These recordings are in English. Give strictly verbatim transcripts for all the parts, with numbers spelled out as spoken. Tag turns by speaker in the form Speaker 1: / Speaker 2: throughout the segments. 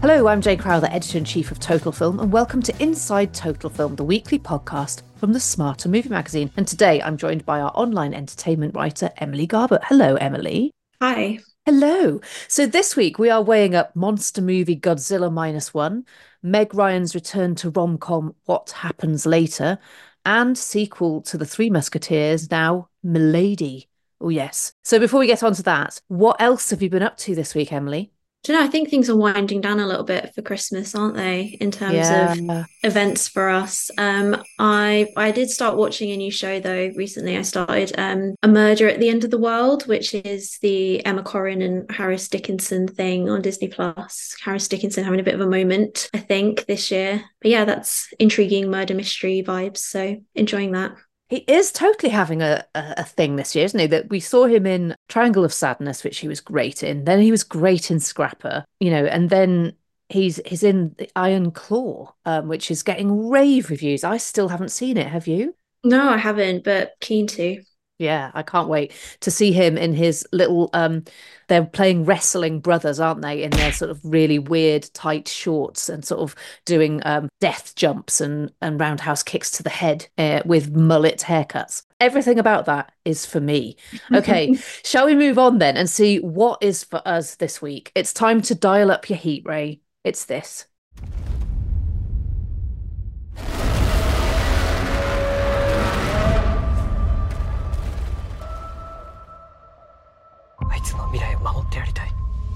Speaker 1: Hello, I'm Jane Crowther, Editor-in-Chief of Total Film, and welcome to Inside Total Film, the weekly podcast from the Smarter Movie Magazine. And today I'm joined by our online entertainment writer, Emily Garbutt. Hello, Emily.
Speaker 2: Hi.
Speaker 1: Hello. So this week we are weighing up monster movie Godzilla Minus One, Meg Ryan's return to rom-com What Happens Later, and sequel to The Three Musketeers, now Milady. Oh, yes. So before we get on to that, what else have you been up to this week, Emily?
Speaker 2: Do you know, I think things are winding down a little bit for Christmas, aren't they, in terms of
Speaker 1: Yeah.
Speaker 2: events for us. Um, I I did start watching a new show though recently. I started um A Murder at the End of the World, which is the Emma Corrin and Harris Dickinson thing on Disney Plus. Harris Dickinson having a bit of a moment, I think, this year. But yeah, that's intriguing murder mystery vibes. So enjoying that.
Speaker 1: He is totally having a, a, a thing this year, isn't he? That we saw him in Triangle of Sadness, which he was great in. Then he was great in Scrapper, you know, and then he's he's in the Iron Claw, um, which is getting rave reviews. I still haven't seen it. Have you?
Speaker 2: No, I haven't, but keen to.
Speaker 1: Yeah, I can't wait to see him in his little um they're playing wrestling brothers, aren't they, in their sort of really weird tight shorts and sort of doing um death jumps and and roundhouse kicks to the head uh, with mullet haircuts. Everything about that is for me. Okay, shall we move on then and see what is for us this week? It's time to dial up your heat ray. It's this.
Speaker 3: あいつの未来を守ってやりたい。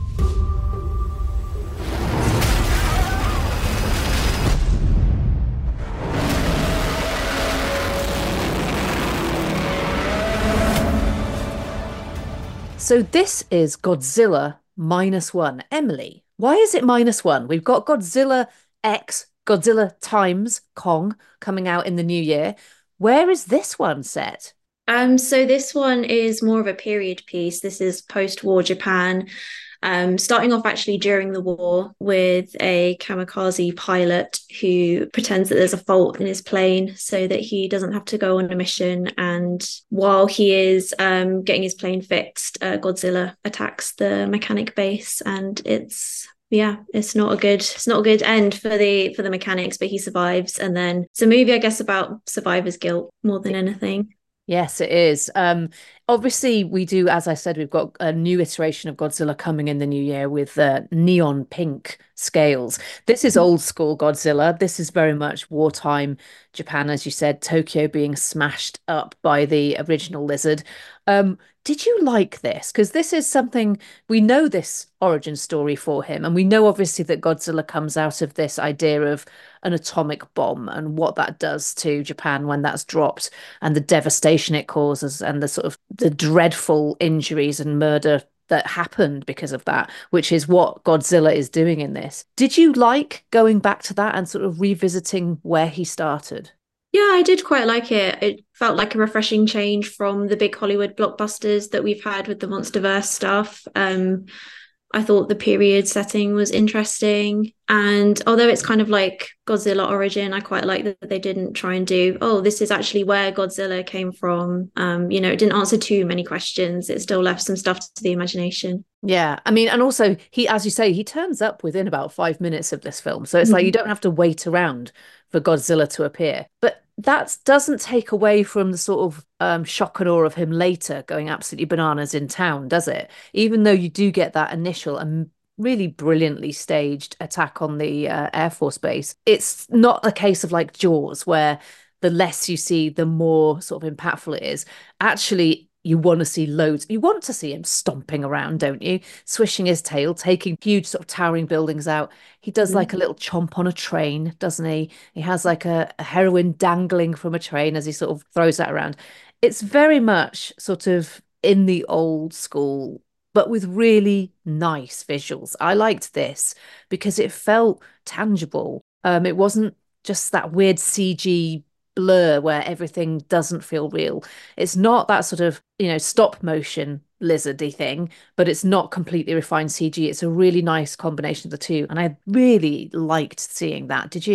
Speaker 1: So this is Godzilla minus one. Emily, why is it minus one? We've got Godzilla X, Godzilla times Kong coming out in the new year. Where is this one set?
Speaker 2: Um, so this one is more of a period piece. This is post-war Japan, um, starting off actually during the war with a kamikaze pilot who pretends that there's a fault in his plane so that he doesn't have to go on a mission. And while he is um, getting his plane fixed, uh, Godzilla attacks the mechanic base, and it's yeah, it's not a good it's not a good end for the for the mechanics, but he survives. And then it's a movie, I guess, about survivor's guilt more than anything.
Speaker 1: Yes, it is. Um, obviously, we do, as I said, we've got a new iteration of Godzilla coming in the new year with uh, neon pink scales. This is old school Godzilla. This is very much wartime Japan, as you said, Tokyo being smashed up by the original lizard. Um, did you like this? Because this is something we know this origin story for him, and we know obviously that Godzilla comes out of this idea of an atomic bomb and what that does to Japan when that's dropped and the devastation it causes and the sort of the dreadful injuries and murder that happened because of that, which is what Godzilla is doing in this. Did you like going back to that and sort of revisiting where he started?
Speaker 2: Yeah, I did quite like it. It felt like a refreshing change from the big Hollywood blockbusters that we've had with the MonsterVerse stuff. Um, I thought the period setting was interesting. And although it's kind of like Godzilla origin, I quite like that they didn't try and do, oh, this is actually where Godzilla came from. Um, you know, it didn't answer too many questions. It still left some stuff to the imagination.
Speaker 1: Yeah, I mean, and also he, as you say, he turns up within about five minutes of this film. So it's like you don't have to wait around for Godzilla to appear. But that doesn't take away from the sort of um, shock and awe of him later going absolutely bananas in town, does it? Even though you do get that initial and really brilliantly staged attack on the uh, Air Force base, it's not a case of like Jaws, where the less you see, the more sort of impactful it is. Actually, you want to see loads. You want to see him stomping around, don't you? Swishing his tail, taking huge sort of towering buildings out. He does like a little chomp on a train, doesn't he? He has like a, a heroin dangling from a train as he sort of throws that around. It's very much sort of in the old school, but with really nice visuals. I liked this because it felt tangible. Um, it wasn't just that weird C G blur where everything doesn't feel real. It's not that sort of, you know, stop motion lizardy thing, but it's not completely refined C G. It's a really nice combination of the two. And I really liked seeing that. Did you?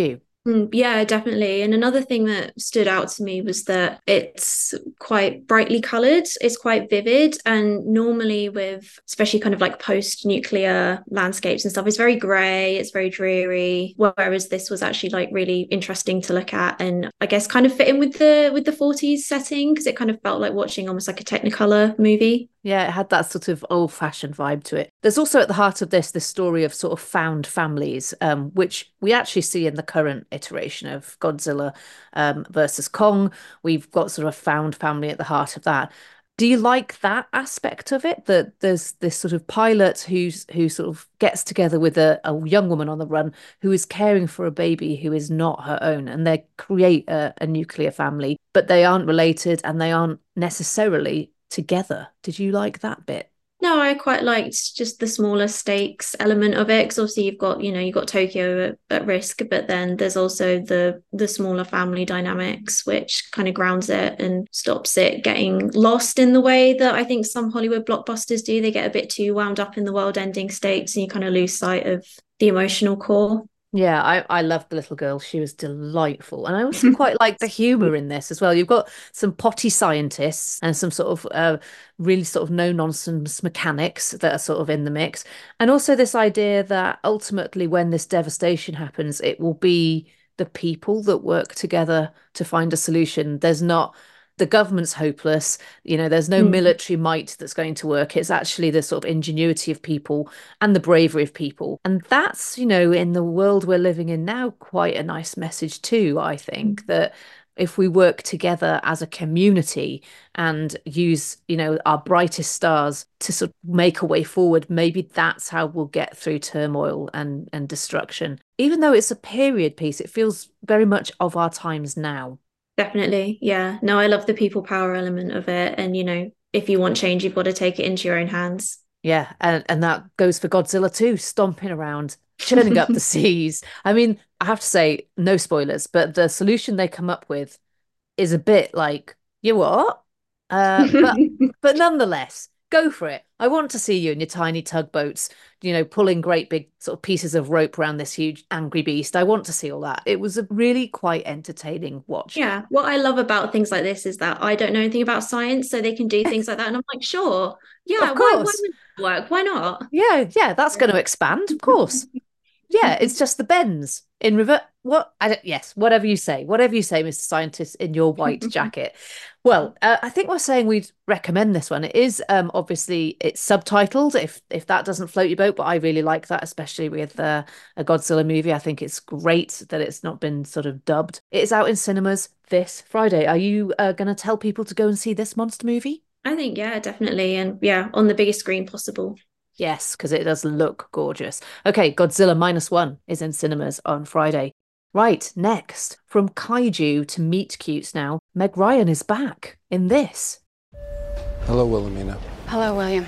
Speaker 2: Mm, yeah, definitely. And another thing that stood out to me was that it's quite brightly colored, it's quite vivid. And normally, with especially kind of like post nuclear landscapes and stuff, it's very grey, it's very dreary. Whereas this was actually like really interesting to look at. And I guess kind of fit in with the with the forties setting because it kind of felt like watching almost like a Technicolor movie.
Speaker 1: Yeah, it had that sort of old-fashioned vibe to it. There's also at the heart of this this story of sort of found families, um, which we actually see in the current iteration of Godzilla um, versus Kong. We've got sort of a found family at the heart of that. Do you like that aspect of it? That there's this sort of pilot who's who sort of gets together with a, a young woman on the run who is caring for a baby who is not her own, and they create a, a nuclear family, but they aren't related and they aren't necessarily together. Did you like that bit?
Speaker 2: No, I quite liked just the smaller stakes element of it because obviously you've got, you know, you've got Tokyo at, at risk, but then there's also the the smaller family dynamics, which kind of grounds it and stops it getting lost in the way that I think some Hollywood blockbusters do. They get a bit too wound up in the world-ending stakes and you kind of lose sight of the emotional core.
Speaker 1: Yeah, I, I loved the little girl. She was delightful. And I also quite like the humor in this as well. You've got some potty scientists and some sort of uh, really sort of no-nonsense mechanics that are sort of in the mix. And also this idea that ultimately when this devastation happens, it will be the people that work together to find a solution. There's not the government's hopeless, you know, there's no
Speaker 2: Mm.
Speaker 1: military might that's going to work. It's actually the sort of ingenuity of people and the bravery of people. And that's, you know, in the world we're living in now, quite a nice message too, I think, that if we work together as a community and use, you know, our brightest stars to sort of make a way forward, maybe that's how we'll get through turmoil and, and destruction. Even though it's a period piece, it feels very much of our times now.
Speaker 2: Definitely. Yeah. No, I love the people power element of it. And, you know, if you want change, you've got to take it into your own hands.
Speaker 1: Yeah, and, and that goes for Godzilla too, stomping around, churning up the seas. I mean, I have to say, no spoilers, but the solution they come up with is a bit like, you what? Uh, but but nonetheless, go for it. I want to see you in your tiny tugboats, you know, pulling great big sort of pieces of rope around this huge angry beast. I want to see all that. It was a really quite entertaining watch.
Speaker 2: Yeah. What I love about things like this is that I don't know anything about science, so they can do things like that. And I'm like, sure. Yeah.
Speaker 1: Of
Speaker 2: Why, why
Speaker 1: course.
Speaker 2: wouldn't it work? Why not?
Speaker 1: Yeah, yeah, that's going to expand, of course. Yeah, it's just the bends in river. What? I don't, yes, whatever you say, whatever you say, Mister Scientist, in your white jacket. Well, uh, I think we're saying we'd recommend this one. It is um, obviously it's subtitled if if that doesn't float your boat, but I really like that, especially with uh, a Godzilla movie. I think it's great that it's not been sort of dubbed. It is out in cinemas this Friday. Are you uh, going to tell people to go and see this monster movie?
Speaker 2: I think, yeah, definitely. And yeah, on the biggest screen possible.
Speaker 1: Yes, because it does look gorgeous. Okay, Godzilla Minus One is in cinemas on Friday. Right, next, from kaiju to meet cutes now, Meg Ryan is back in this.
Speaker 4: Hello, Wilhelmina.
Speaker 5: Hello, William.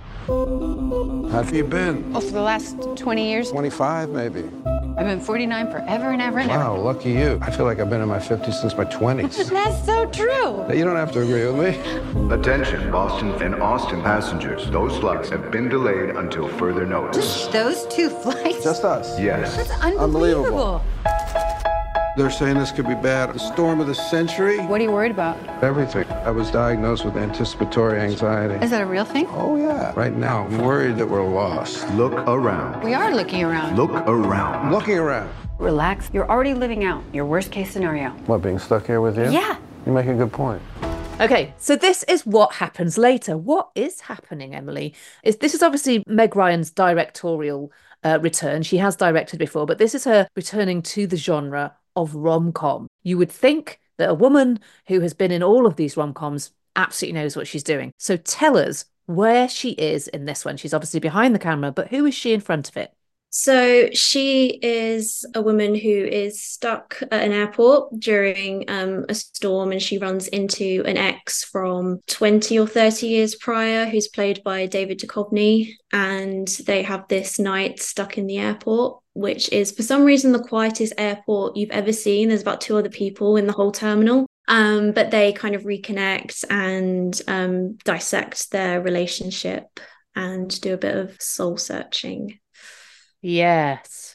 Speaker 4: How have you been?
Speaker 5: Oh, for the last twenty years,
Speaker 4: twenty-five, maybe.
Speaker 5: I've been forty-nine forever and ever and
Speaker 4: Wow, lucky you. I feel like I've been in my fifties since my twenties.
Speaker 5: ever. That's so true.
Speaker 4: You don't have to agree with me.
Speaker 6: Attention, Boston and Austin passengers. Those flights have been delayed until further notice.
Speaker 5: Those two flights?
Speaker 4: Just us.
Speaker 6: Yes.
Speaker 5: Unbelievable.
Speaker 4: They're saying this could be bad. The storm of the century?
Speaker 5: What are you worried about?
Speaker 4: Everything. I was diagnosed with anticipatory anxiety.
Speaker 5: Is that a real thing?
Speaker 4: Oh, yeah. Right now, I'm worried that we're lost.
Speaker 6: Look around.
Speaker 5: We are looking around.
Speaker 6: Look
Speaker 4: I'm
Speaker 6: around.
Speaker 4: looking around.
Speaker 5: Relax. You're already living out your worst case scenario.
Speaker 4: What, being stuck here with you?
Speaker 5: Yeah.
Speaker 4: You make a good point.
Speaker 1: Okay, so this is what happens later. What is happening, Emily? Is this is obviously Meg Ryan's directorial uh, return. She has directed before, but this is her returning to the genre of rom-com. You would think that a woman who has been in all of these rom-coms absolutely knows what she's doing. So tell us where she is in this one. She's obviously behind the camera, but who is she in front of it?
Speaker 2: So she is a woman who is stuck at an airport during um, a storm, and she runs into an ex from twenty or thirty years prior, who's played by David Duchovny. And they have this night stuck in the airport, which is for some reason the quietest airport you've ever seen. There's about two other people in the whole terminal. Um, but they kind of reconnect and um, dissect their relationship and do a bit of soul searching.
Speaker 1: Yes.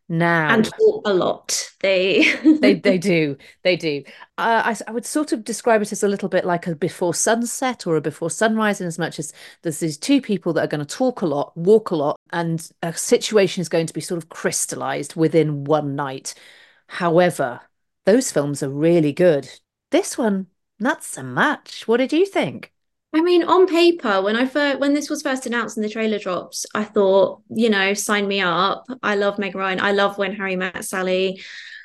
Speaker 1: Now,
Speaker 2: And talk a lot. They
Speaker 1: they they do, they do. Uh, I I would sort of describe it as a little bit like a before sunset or a before sunrise, in as much as there's these two people that are going to talk a lot, walk a lot, and a situation is going to be sort of crystallized within one night. However, those films are really good. This one, not so much. What did you think?
Speaker 2: I mean, on paper, when I first when this was first announced and the trailer drops, I thought, you know, sign me up. I love Meg Ryan. I love When Harry Met Sally.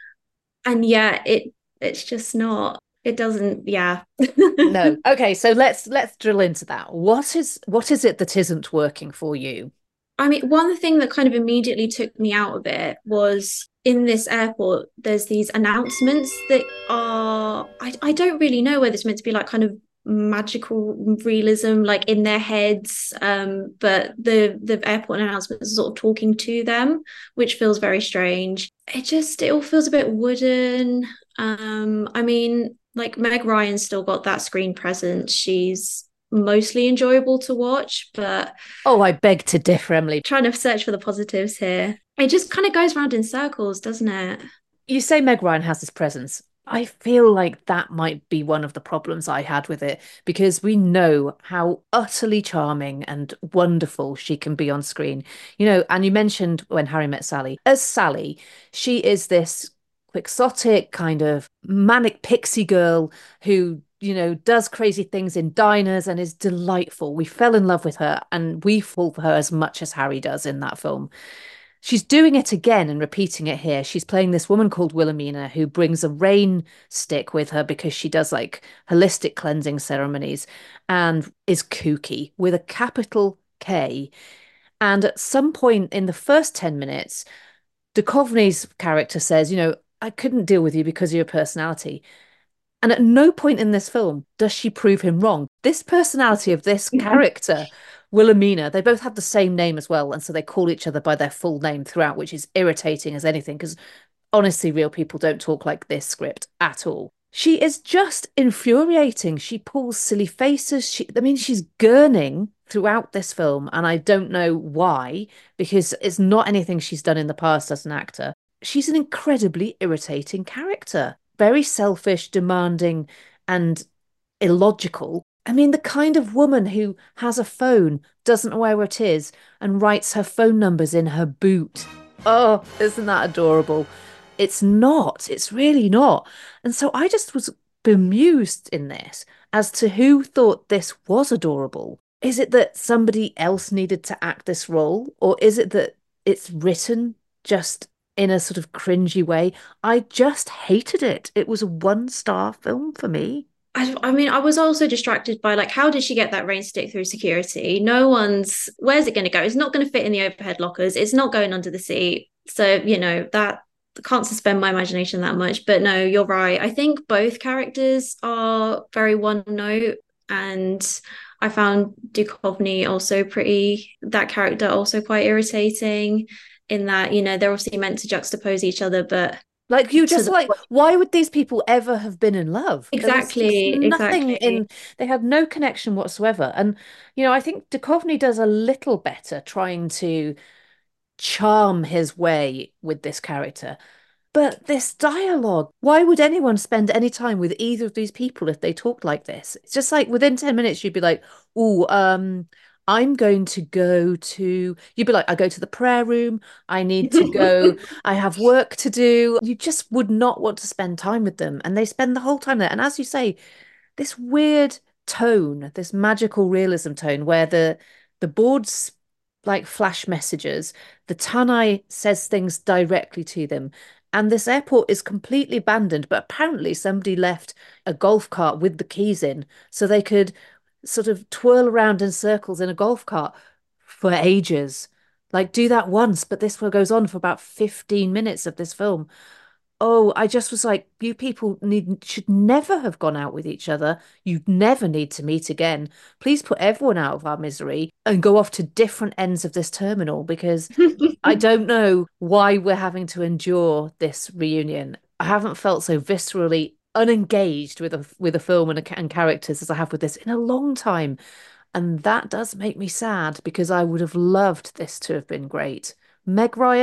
Speaker 2: And yeah, it it's just not. It doesn't, yeah.
Speaker 1: No. Okay, so let's let's drill into that. What is what is it that isn't working for you?
Speaker 2: I mean, one thing that kind of immediately took me out of it was in this airport, there's these announcements that are, I, I don't really know whether it's meant to be like kind of magical realism, like in their heads. Um, but the the airport announcements are sort of talking to them, which feels very strange. It just, it all feels a bit wooden. Um, I mean, like Meg Ryan's still got that screen presence. She's mostly enjoyable to watch, but
Speaker 1: Oh, I beg to differ, Emily.
Speaker 2: trying to search for the positives here. It just kind of goes round in circles, doesn't it?
Speaker 1: You say Meg Ryan has this presence. I feel like that might be one of the problems I had with it because we know how utterly charming and wonderful she can be on screen. You know, and you mentioned When Harry Met Sally. As Sally, she is this quixotic kind of manic pixie girl who, you know, does crazy things in diners and is delightful. We fell in love with her and we fall for her as much as Harry does in that film. She's doing it again and repeating it here. She's playing this woman called Wilhelmina who brings a rain stick with her because she does like holistic cleansing ceremonies and is kooky with a capital K. And at some point in the first ten minutes, Duchovny's character says, you know, I couldn't deal with you because of your personality. And at no point in this film does she prove him wrong. This personality of this character, Wilhelmina, they both have the same name as well. And so they call each other by their full name throughout, which is irritating as anything, because honestly, real people don't talk like this script at all. She is just infuriating. She pulls silly faces. She, I mean, she's gurning throughout this film, and I don't know why, because it's not anything she's done in the past as an actor. She's an incredibly irritating character. Very selfish, demanding, and illogical. I mean, the kind of woman who has a phone, doesn't know where it is, and writes her phone numbers in her boot. Oh, isn't that adorable? It's not. It's really not. And so I just was bemused in this as to who thought this was adorable. Is it that somebody else needed to act this role, or is it that it's written just in a sort of cringy way? I just hated it. It was a one star film for me.
Speaker 2: I, I mean, I was also distracted by like, how did she get that rain stick through security? No one's, where's it going to go? It's not going to fit in the overhead lockers. It's not going under the seat. So, you know, that can't suspend my imagination that much. But no, you're right. I think both characters are very one note. And I found Duchovny also pretty, that character also quite irritating in that, you know, they're obviously meant to juxtapose each other, but
Speaker 1: like you just
Speaker 2: the
Speaker 1: like, why would these people ever have been in love?
Speaker 2: Exactly,
Speaker 1: nothing
Speaker 2: exactly.
Speaker 1: in, they had no connection whatsoever. And, you know, I think Duchovny does a little better trying to charm his way with this character. But this dialogue, why would anyone spend any time with either of these people if they talked like this? It's just like within ten minutes, you'd be like, oh, um, I'm going to go to, you'd be like, I go to the prayer room. I need to go. I have work to do. You just would not want to spend time with them. And they spend the whole time there. And as you say, this weird tone, this magical realism tone where the the boards like flash messages, the Tanai says things directly to them. And this airport is completely abandoned, but apparently somebody left a golf cart with the keys in so they could sort of twirl around in circles in a golf cart for ages. Like, do that once, but this one goes on for about fifteen minutes of this film. Oh, I just was like, you people need should never have gone out with each other. You never need to meet again. Please put everyone out of our misery and go off to different ends of this terminal because I don't know why we're having to endure this reunion. I haven't felt so viscerally unengaged with a with a film and, a, and characters as I have with this in a long time. And that does make me sad because I would have loved this to have been great. Meg Ryan,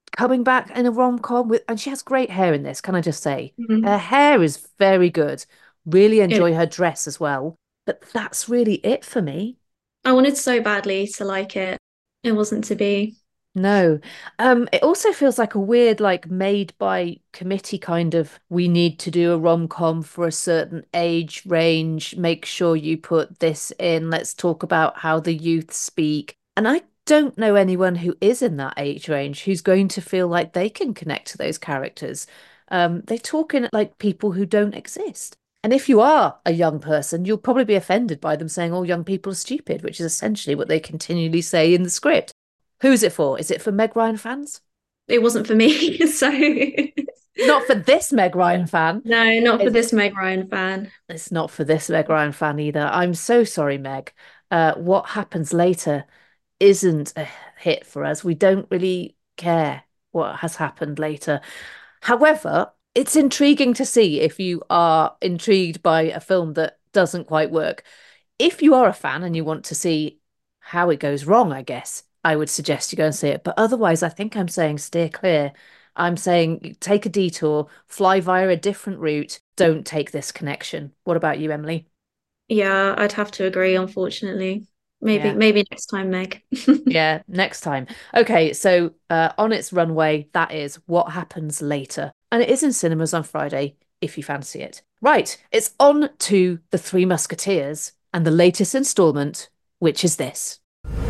Speaker 1: coming back in a rom-com with, and she has great hair in this, can I just say?
Speaker 2: Mhm.
Speaker 1: Her hair is very good. Really
Speaker 2: It,
Speaker 1: enjoy her dress as well. But that's really it for me.
Speaker 2: I wanted so badly to like it. It wasn't to be.
Speaker 1: No. Um, it also feels like a weird, like made by committee kind of we need to do a rom-com for a certain age range. Make sure you put this in. Let's talk about how the youth speak. And I don't know anyone who is in that age range who's going to feel like they can connect to those characters. Um, they talk in like people who don't exist. And if you are a young person, you'll probably be offended by them saying all young people are stupid, which is essentially what they continually say in the script. Who is it for? Is it for Meg Ryan fans?
Speaker 2: It wasn't for me. So
Speaker 1: Not for this Meg Ryan fan.
Speaker 2: no, not for
Speaker 1: It's,
Speaker 2: this Meg Ryan fan.
Speaker 1: it's not for this Meg Ryan fan either. I'm so sorry, Meg. Uh, what happens later isn't a hit for us. We don't really care what has happened later. However, it's intriguing to see if you are intrigued by a film that doesn't quite work. If you are a fan and you want to see how it goes wrong, I guess I would suggest you go and see it. But otherwise, I think I'm saying steer clear. I'm saying take a detour, fly via a different route. Don't take this connection. What about you, Emily?
Speaker 2: Yeah, I'd have to agree, unfortunately. Maybe,
Speaker 1: Yeah.
Speaker 2: maybe next time, Meg.
Speaker 1: Yeah, next time. Okay, so uh, on its runway, that is What Happens Later. And it is in cinemas on Friday, if you fancy it. Right, it's on to The Three Musketeers and the latest installment, which is this.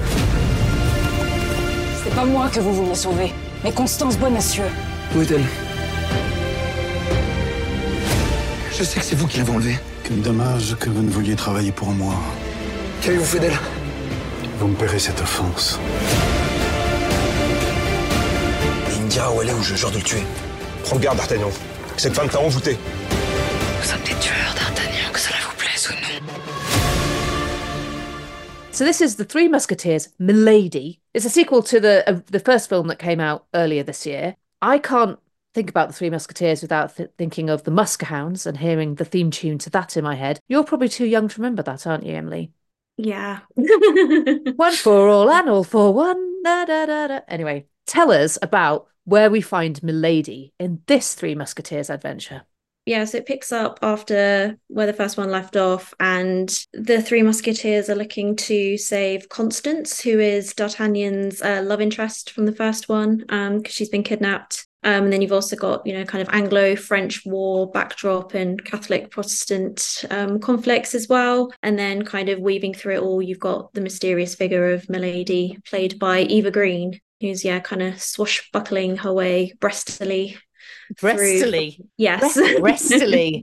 Speaker 7: C'est pas moi que vous vouliez sauver, mais Constance Bonacieux.
Speaker 3: Où est-elle? Je sais que c'est vous qui l'avez enlevée.
Speaker 8: Quel dommage que vous ne vouliez travailler pour moi.
Speaker 3: Qu'avez-vous fait d'elle?
Speaker 8: Vous me paierez cette offense.
Speaker 3: Il me dira où elle est ou je jure de le tuer.
Speaker 9: Prends garde, D'Artagnan. Cette femme t'a envoûté.
Speaker 7: Nous sommes des tueurs, d'Artagnan, que cela vous plaise ou non.
Speaker 1: So this is The Three Musketeers, Milady. It's a sequel to the uh, the first film that came out earlier this year. I can't think about The Three Musketeers without th- thinking of the Muskehounds and hearing the theme tune to that in my head. You're probably too young to remember that, aren't you, Emily?
Speaker 2: Yeah.
Speaker 1: One for all and all for one. Da, da, da, da. Anyway, tell us about where we find Milady in this Three Musketeers adventure.
Speaker 2: Yeah, so it picks up after where the first one left off, and the Three Musketeers are looking to save Constance, who is D'Artagnan's uh, love interest from the first one, um, because she's been kidnapped. Um, and then you've also got, you know, kind of Anglo-French war backdrop and Catholic-Protestant um, conflicts as well. And then kind of weaving through it all, you've got the mysterious figure of Milady, played by Eva Green, who's, yeah, kind of swashbuckling her way breastily.
Speaker 1: Breastily.
Speaker 2: Through... Yes.
Speaker 1: Breastily.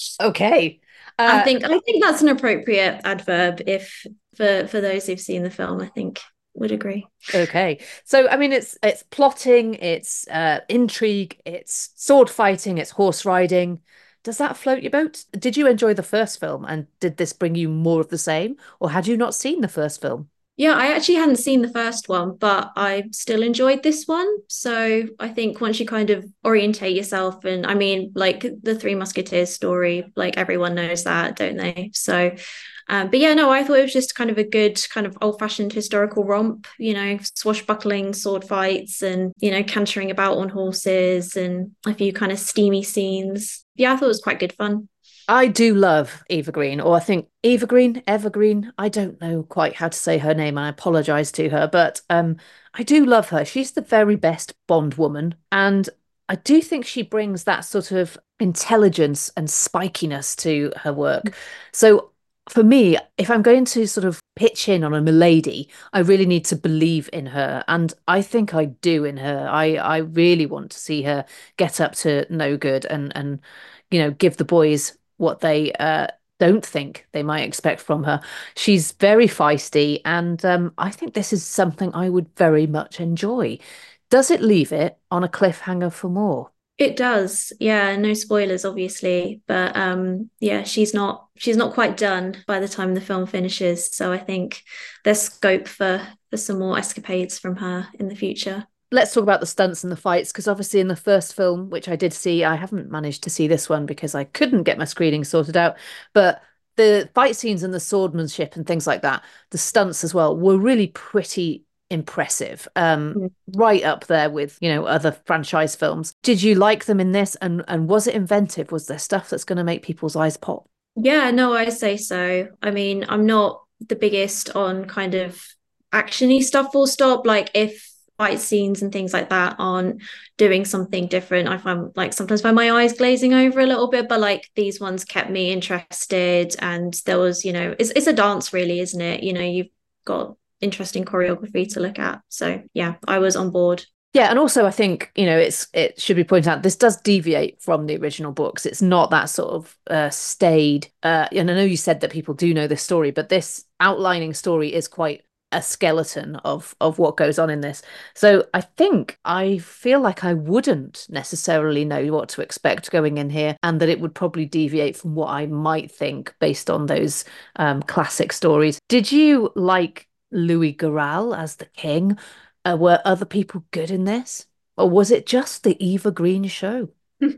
Speaker 1: Okay. Uh,
Speaker 2: I think I think that's an appropriate adverb if for for those who've seen the film, I think would agree.
Speaker 1: Okay. So I mean it's it's plotting, it's uh intrigue, it's sword fighting, it's horse riding. Does that float your boat? Did you enjoy the first film and did this bring you more of the same, or had you not seen the first film?
Speaker 2: Yeah, I actually hadn't seen the first one, but I still enjoyed this one. So I think once you kind of orientate yourself, and I mean, like the Three Musketeers story, like everyone knows that, don't they? So, um, but yeah, no, I thought it was just kind of a good kind of old-fashioned historical romp, you know, swashbuckling sword fights and, you know, cantering about on horses and a few kind of steamy scenes. Yeah, I thought it was quite good fun.
Speaker 1: I do love Eva Green, or I think Eva Green, Evergreen. I don't know quite how to say her name. I apologize to her, but um, I do love her. She's the very best Bond woman, and I do think she brings that sort of intelligence and spikiness to her work. So for me, if I'm going to sort of pitch in on a Milady, I really need to believe in her, and I think I do in her. I I really want to see her get up to no good and and you know give the boys what they uh, don't think they might expect from her. She's very feisty, and um, I think this is something I would very much enjoy. Does it leave it on a cliffhanger for more?
Speaker 2: It does, yeah. No spoilers, obviously, but um, yeah, she's not she's not quite done by the time the film finishes. So I think there's scope for for some more escapades from her in the future.
Speaker 1: Let's talk about the stunts and the fights, because obviously in the first film, which I did see, I haven't managed to see this one because I couldn't get my screening sorted out, but the fight scenes and the swordsmanship and things like that, the stunts as well, were really pretty impressive, um,
Speaker 2: Mm.
Speaker 1: right up there with, you know, other franchise films. Did you like them in this? And, and was it inventive? Was there stuff that's going to make people's eyes pop?
Speaker 2: Yeah, no, I say so. I mean, I'm not the biggest on kind of actiony stuff, full stop. Like if fight scenes and things like that aren't doing something different, I find like sometimes find my eyes glazing over a little bit, but like these ones kept me interested. And there was, you know, it's it's a dance really, isn't it? You know, you've got interesting choreography to look at. So yeah, I was on board.
Speaker 1: Yeah, and also I think, you know, it's it should be pointed out, this does deviate from the original books. It's not that sort of uh, staid. Uh, and I know you said that people do know this story, but this outlining story is quite a skeleton of of what goes on in this. So I think I feel like I wouldn't necessarily know what to expect going in here, and that it would probably deviate from what I might think based on those um, classic stories. Did you like Louis Garrel as the king? Uh, were other people good in this? Or was it just the Eva Green show?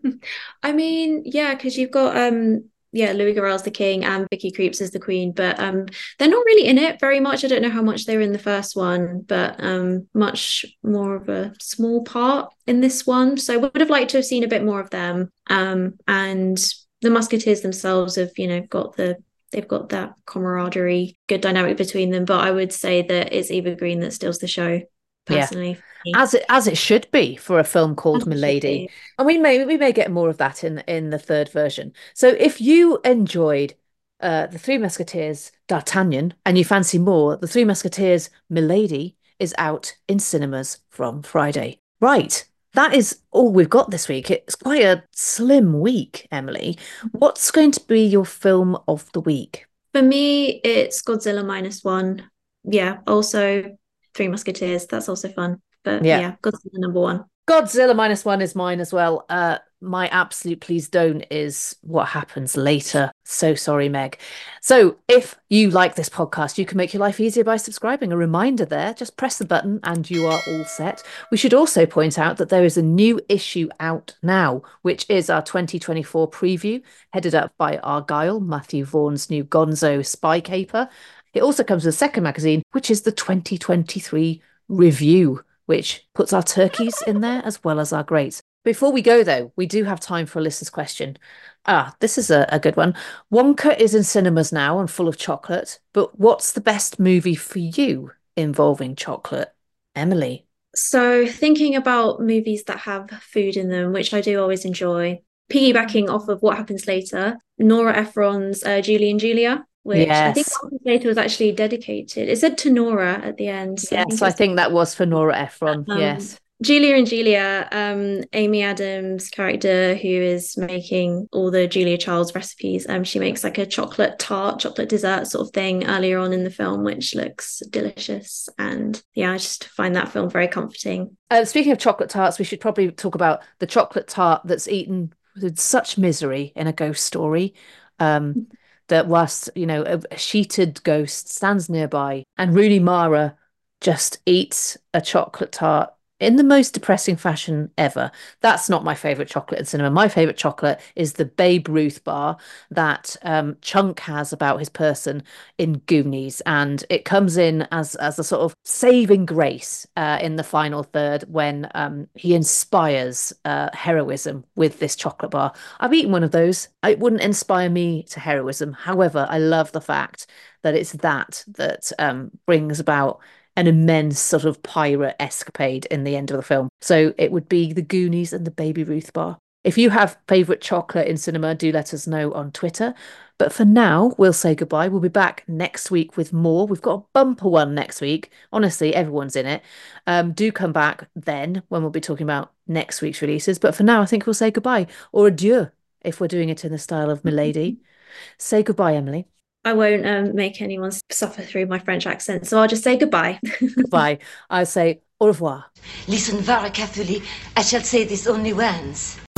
Speaker 2: I mean, yeah, because you've got um yeah, Louis Garrel's the king and Vicky Creeps is the queen, but um they're not really in it very much. I don't know how much they were in the first one, but um much more of a small part in this one. So I would have liked to have seen a bit more of them. Um and the Musketeers themselves have, you know, got the they've got that camaraderie, good dynamic between them. But I would say that it's Eva Green that steals the show. Personally,
Speaker 1: yeah. as it as it should be for a film called Milady, and we may we may get more of that in in the third version. So if you enjoyed uh, the Three Musketeers D'Artagnan and you fancy more, the Three Musketeers Milady is out in cinemas from Friday. Right, that is all we've got this week. It's quite a slim week, Emily. What's going to be your film of the week?
Speaker 2: For me, it's Godzilla minus one. Yeah, also Three Musketeers, that's also fun. But yeah, yeah Godzilla number one.
Speaker 1: Godzilla minus one is mine as well. Uh, my absolute please don't is what happens later. So sorry, Meg. So if you like this podcast, you can make your life easier by subscribing. A reminder there, just press the button and you are all set. We should also point out that there is a new issue out now, which is our twenty twenty-four preview, headed up by Argyle, Matthew Vaughan's new Gonzo spy caper. It also comes with a second magazine, which is the twenty twenty-three review, which puts our turkeys in there as well as our greats. Before we go, though, we do have time for a listener's question. Ah, this is a, a good one. Wonka is in cinemas now and full of chocolate, but what's the best movie for you involving chocolate? Emily?
Speaker 2: So thinking about movies that have food in them, which I do always enjoy, piggybacking off of What Happens Later, Nora Ephron's uh, Julie and Julia. Which yes. I think What Happens Later was actually dedicated. It said to Nora at the end.
Speaker 1: So yes, I think, I think that was for Nora Ephron. Um, yes.
Speaker 2: Julia and Julia, um, Amy Adams' character, who is making all the Julia Child's recipes, um, she makes like a chocolate tart, chocolate dessert sort of thing earlier on in the film, which looks delicious. And yeah, I just find that film very comforting.
Speaker 1: Uh, speaking of chocolate tarts, we should probably talk about the chocolate tart that's eaten with such misery in a ghost story. Um, that whilst, you know, a, a sheeted ghost stands nearby and Rooney Mara just eats a chocolate tart in the most depressing fashion ever. That's not my favourite chocolate in cinema. My favourite chocolate is the Babe Ruth bar that um, Chunk has about his person in Goonies. And it comes in as, as a sort of saving grace uh, in the final third when um, he inspires uh, heroism with this chocolate bar. I've eaten one of those. It wouldn't inspire me to heroism. However, I love the fact that it's that that um, brings about an immense sort of pirate escapade in the end of the film. So it would be the Goonies and the Baby Ruth bar. If you have favourite chocolate in cinema, do let us know on Twitter. But for now, we'll say goodbye. We'll be back next week with more. We've got a bumper one next week. Honestly, everyone's in it. Um, do come back then when we'll be talking about next week's releases. But for now, I think we'll say goodbye, or adieu, if we're doing it in the style of Milady. Say goodbye, Emily.
Speaker 2: I won't um, make anyone suffer through my French accent, so I'll just say goodbye.
Speaker 1: Goodbye. I'll say au revoir.
Speaker 7: Listen very carefully. I shall say this only once.